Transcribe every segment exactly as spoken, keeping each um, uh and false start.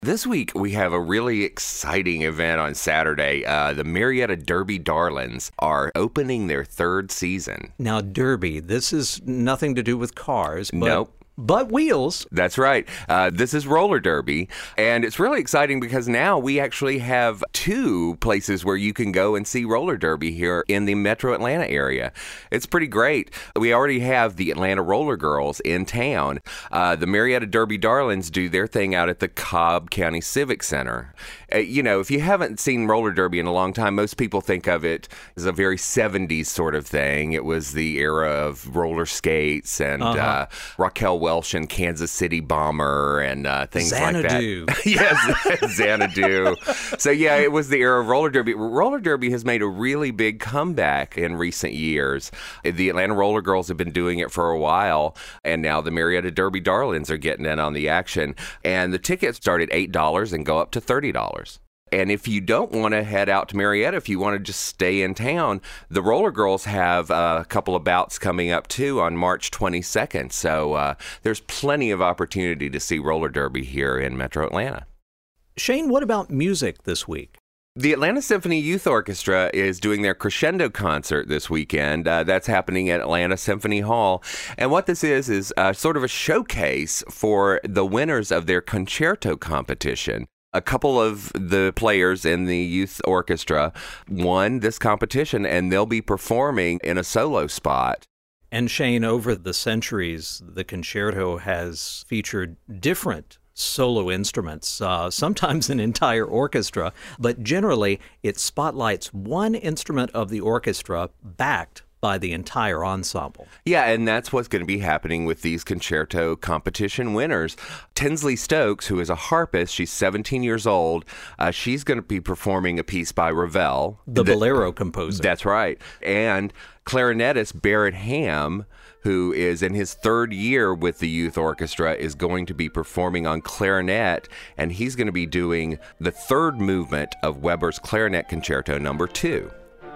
This week, we have a really exciting event on Saturday. Uh, the Marietta Derby Darlings are opening their third season. Now, Derby, this is nothing to do with cars, but... Nope. But wheels. That's right. Uh, this is roller derby, and it's really exciting because now we actually have two places where you can go and see roller derby here in the metro Atlanta area. It's pretty great. We already have the Atlanta Roller Girls in town. Uh, the Marietta Derby Darlings do their thing out at the Cobb County Civic Center. Uh, you know, if you haven't seen roller derby in a long time, most people think of it as a very seventies sort of thing. It was the era of roller skates and uh-huh. uh, Raquel Welch and Kansas City Bomber and uh, things Xanadu. like that. Yes, Xanadu. So, yeah, it was the era of roller derby. Roller derby has made a really big comeback in recent years. The Atlanta Roller Girls have been doing it for a while, and now the Marietta Derby Darlings are getting in on the action. And the tickets start at eight dollars and go up to thirty dollars. And if you don't want to head out to Marietta, if you want to just stay in town, the Roller Girls have a couple of bouts coming up, too, on March twenty-second. So uh, there's plenty of opportunity to see roller derby here in metro Atlanta. Shane, what about music this week? The Atlanta Symphony Youth Orchestra is doing their Crescendo concert this weekend. Uh, that's happening at Atlanta Symphony Hall. And what this is, is uh, sort of a showcase for the winners of their concerto competition. A couple of the players in the youth orchestra won this competition, and they'll be performing in a solo spot. And Shane, over the centuries, the concerto has featured different solo instruments, uh, sometimes an entire orchestra, but generally it spotlights one instrument of the orchestra backed by the entire ensemble. Yeah, and that's what's going to be happening with these concerto competition winners. Tinsley Stokes, who is a harpist, she's seventeen years old. Uh, she's going to be performing a piece by Ravel. The, the bolero composer. That's right. And clarinetist Barrett Ham, who is in his third year with the youth orchestra, is going to be performing on clarinet, and he's going to be doing the third movement of Weber's Clarinet Concerto Number Two.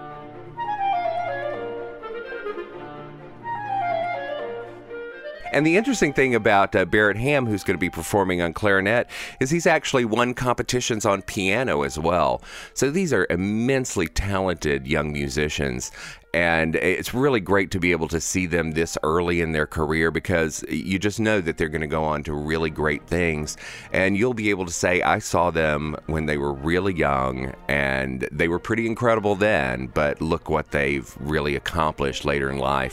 And the interesting thing about uh, Barrett Ham, who's going to be performing on clarinet, is he's actually won competitions on piano as well. So these are immensely talented young musicians. And it's really great to be able to see them this early in their career because you just know that they're going to go on to really great things. And you'll be able to say, I saw them when they were really young and they were pretty incredible then, but look what they've really accomplished later in life.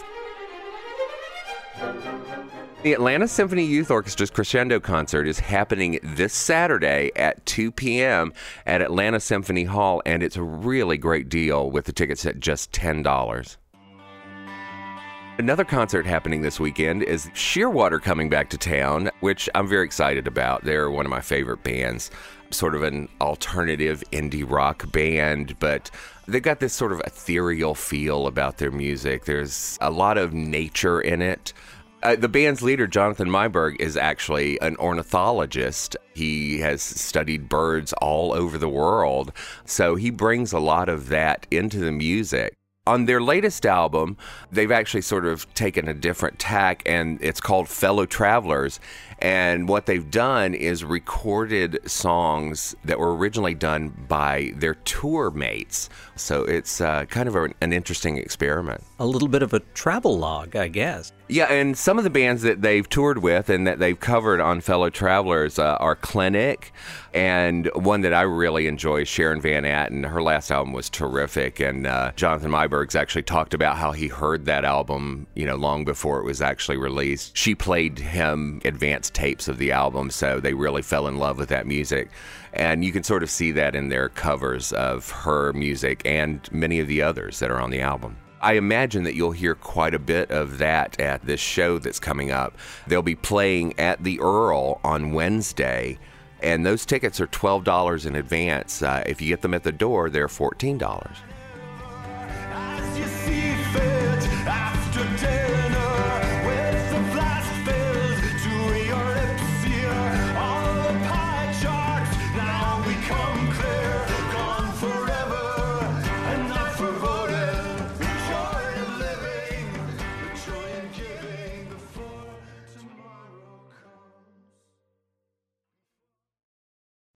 The Atlanta Symphony Youth Orchestra's Crescendo concert is happening this Saturday at two p.m. at Atlanta Symphony Hall, and it's a really great deal with the tickets at just ten dollars. Another concert happening this weekend is Shearwater coming back to town, which I'm very excited about. They're one of my favorite bands, sort of an alternative indie rock band, but they've got this sort of ethereal feel about their music. There's a lot of nature in it. Uh, the band's leader, Jonathan Myberg, is actually an ornithologist. He has studied birds all over the world, so he brings a lot of that into the music. On their latest album, they've actually sort of taken a different tack, and it's called Fellow Travelers. And what they've done is recorded songs that were originally done by their tour mates. So it's uh, kind of a, an interesting experiment. A little bit of a travel log, I guess. Yeah, and some of the bands that they've toured with and that they've covered on Fellow Travelers uh, are Clinic, and one that I really enjoy is Sharon Van Etten. Her last album was terrific, and uh, Jonathan Myberg's actually talked about how he heard that album, you know, long before it was actually released. She played him advanced tapes of the album, so they really fell in love with that music. And you can sort of see that in their covers of her music and many of the others that are on the album. I imagine that you'll hear quite a bit of that at this show that's coming up. They'll be playing at the Earl on Wednesday, and those tickets are twelve dollars in advance. Uh, if you get them at the door, they're fourteen dollars.